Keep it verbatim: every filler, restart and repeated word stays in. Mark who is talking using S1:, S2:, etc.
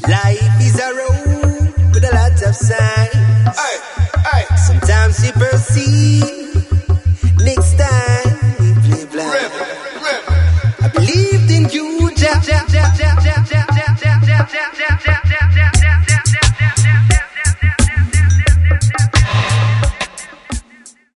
S1: Life is a road with a lot of signs. Hey, hey. Sometimes you perceive